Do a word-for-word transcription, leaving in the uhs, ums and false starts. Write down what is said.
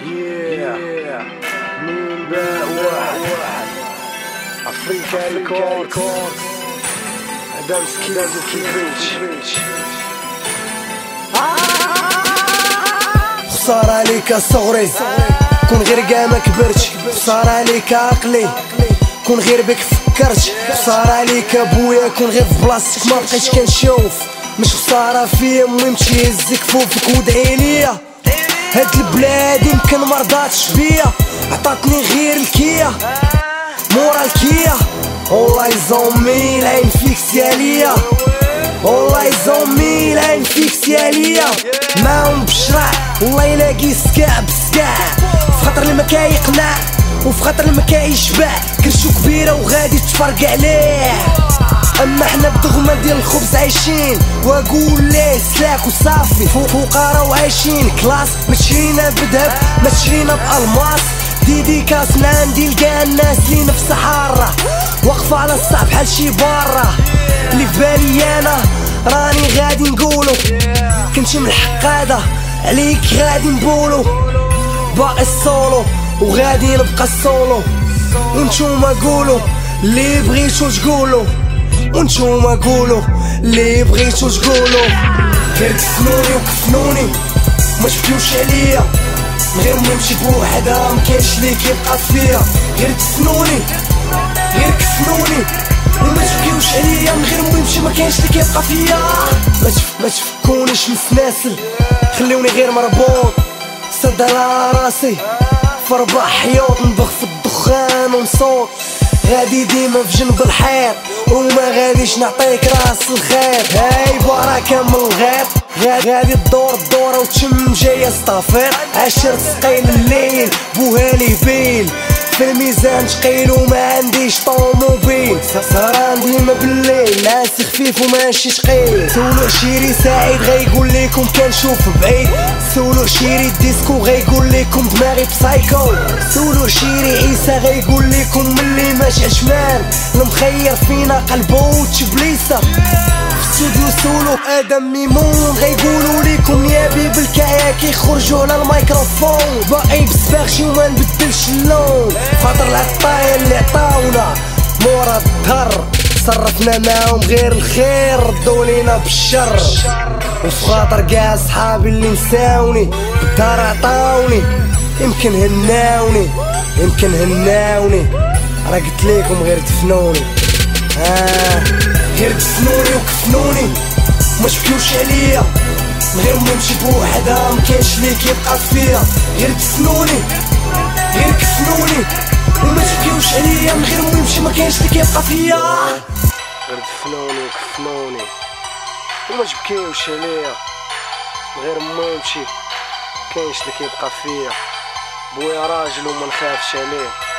yeah مين باء واحد أفريكا ريكورد هدام سكيلز وكيفيتش. خسارة عليك صغري كون غير كاع ما كبرتش، خسارة عليك عقلي كون غير بك فكرت، خسارة عليك ابويا كون غير في بلاصتك ما بقيتش كنشوف، مش خسارة فيا المهم تهز كفوفك ودعي ليا. هاد البلاد يمكن مرضاتش بيا، عطاتني غير الكيا مورا الكيا. والله يزومي العين فيك سياليا، والله يزومي العين فيك سياليا. معاهم بشرع والله يلاقي سكاع بسكاع، في خاطر اللي ما كيقنع وفي خاطر اللي ما كيشبع، كرشو كبيرة وغادي تفرق عليه. اما حنا بدغمة ديال الخبز عايشين، واقول ليه سلاك وصافي فوق فقراء وعايشين كلاس، ما تشرينا بذهب ما تشرينا بالماس. ديديكاس من عندي لقى الناس لي نفس حارة واقفة على الصعب بحال شي برا. اللي في بالي انا راني غادي نقولو، كنتي من الحقادة عليك غادي نقولو، باقي السولو وغادي نبقى السولو. وانتوما قولو اللي بغيتو تقولو، وانتوما قولو اللي بغيتو تقولو. غير كفنوني وكفنوني ما تبكيوش عليا، من غير ما نمشي بوحدها مكاينش لي كيبقى فيا. غير كفنوني غير كفنوني وما تبكيوش عليا، من غير ما نمشي مكاينش لي كيبقى فيا. ما تف ما تفكونيش من السناسل، خليوني غير مربوط سد على راسي في ربع حيوط، نبغ في الدخان ونصوت غادي ديما في جنب الحيط، وما غاديش نعطيك راس الخيط. هاي بركة من الغيط غادي تدور الدورة وتشم جاية ستافير. عشرة سقيل الليل بوهالي بيل في الميزان تقيل وما عنديش طوموبيل، سهران ديما بالليل ناسي خفيف وماشي تقيل. سولو عشيري سعيد غيقول ليكم كنشوف بعيد، سولو عشيري ديسكو غيقول ليكم دماغي بسايكو، سولو عشيري عيسى غيقول ليكم ملي ماشي عشمان المخير فينا قلبو تبليسة. استوديو سولو ادم ميمون غيقولوا ليكم نيابي بالكايا كيخرجوا على الميكروفون، باقي بسباغشي وما نبدلش اللون، خاطر العطايا اللي عطاونا مورا الدهر صرفنا معاهم غير الخير ردوا لينا بالشر. وفي خاطر كاع صحابي اللي نساوني بالدار عطاوني، يمكن هناوني يمكن هناوني، راه قلت ليكم غير دفنوني. آه غير كفنوني وكفنوني ما تبكيوش عليا، من غير ما نمشي بوحدها مكاينش لي كيبقى فيا. غير كفنوني غير كفنوني وما تبكيوش عليا، من غير ما نمشي مكاينش لي كيبقى فيا. غير دفنوني وكفنوني وما تبكيوش عليا، من غير ما نمشي مكاينش لي كيبقى فيا. بويا راجل وما نخافش عليه.